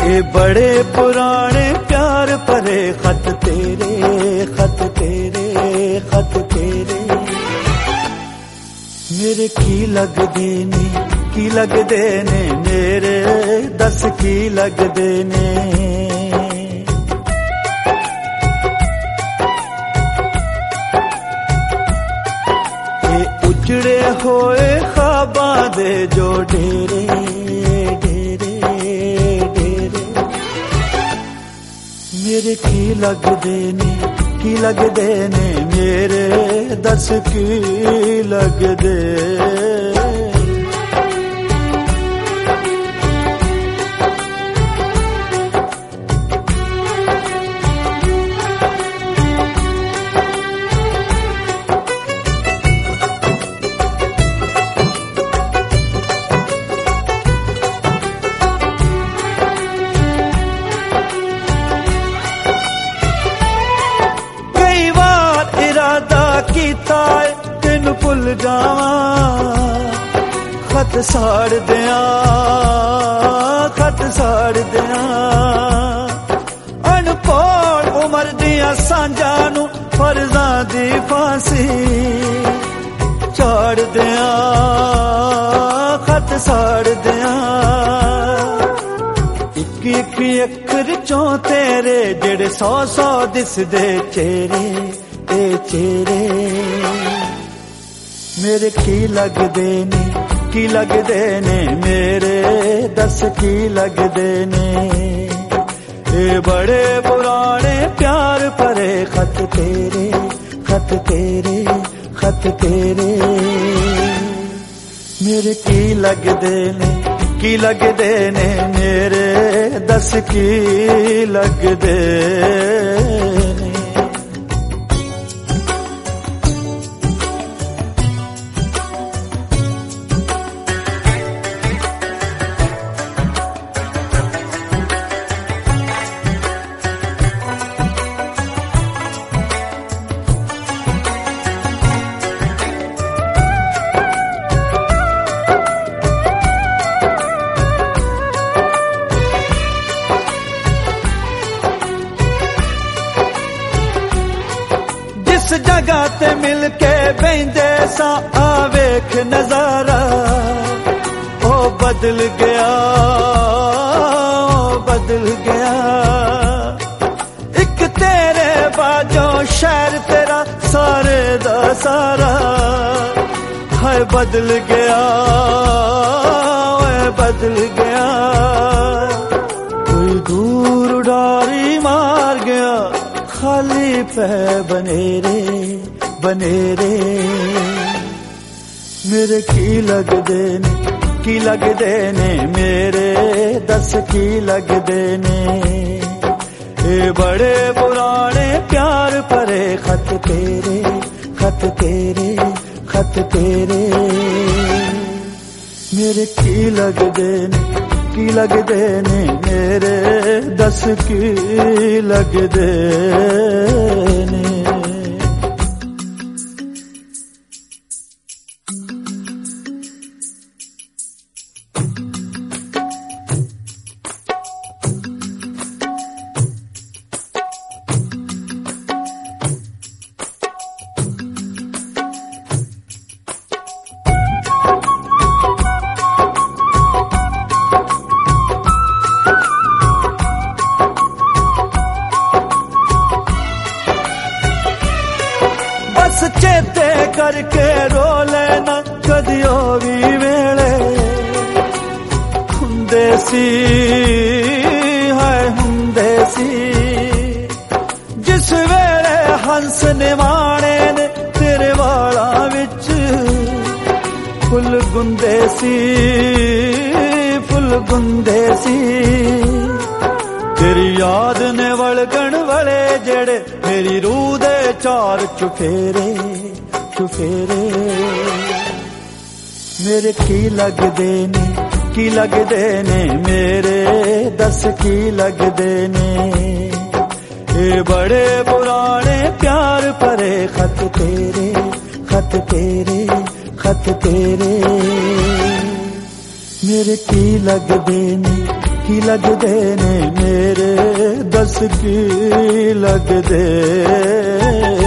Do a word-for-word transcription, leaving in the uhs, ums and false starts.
ये बड़े पुराने प्यार भरे खत तेरे, खत तेरे, खत तेरे मेरे की लगदे ने, की लगदे ने मेरे, दस की लगदे ने। ये उजड़े होए ख्वाबां दे जो डेरे, मेरे की लगदे ने, की लगदे ने मेरे, दस की लगदे। तेन भुल जावा खत साड़ दिया, खत साड़ दिया अनपढ़ उमर दिया सांझा नू फर्जां दी फांसी चाड़ दिया, खत साड़ दिया। इक इक अखर चों तेरे जेड़े सौ सौ दिसदे चेहरे, ए चेहरे मेरे की लगदे ने, की लगदे ने मेरे, दस की लगदे ने। ये बड़े पुराने प्यार भरे खत तेरे, खत तेरे, खत तेरे मेरे की लगदे ने, की लगदे ने मेरे, दस की लगदे ने। जिस जगह ते मिल के बहिंदे सा आवेख नजारा, ओ बदल गया, ओ बदल गया। एक तेरे बाजो शहर तेरा सारे दा सारा है बदल गया, ओए बदल गया। कोई दूर उड़ारी मार गया, खाली पे बनेरे, बनेरे मेरे की लगदे ने, की लगदे ने मेरे, दस की लगदे ने। ये बड़े पुराने प्यार भरे खत तेरे, खत तेरे, खत तेरे मेरे की लगदे ने, की लगदे ने मेरे, दस की लगदे ने। चेते करके रो लेना कदियो भी वेले हुंदे सी, हाय हुंदे सी। जिस वेले हंस निवाणे ने तेरे वाला विच फुल गुंदे सी, फुल गुंदे सी। तेरी याद ने वलगण वाले जेड़े मेरी रूह दे चार चुफेरे, चुफेरे मेरे की लगदे ने, की लगदे ने मेरे, दस की लगदे ने। ये बड़े पुराने प्यार भरे खत तेरे, खत तेरे, खत तेरे मेरे की लगदे ने, की लगदे ने मेरे दस की लगदे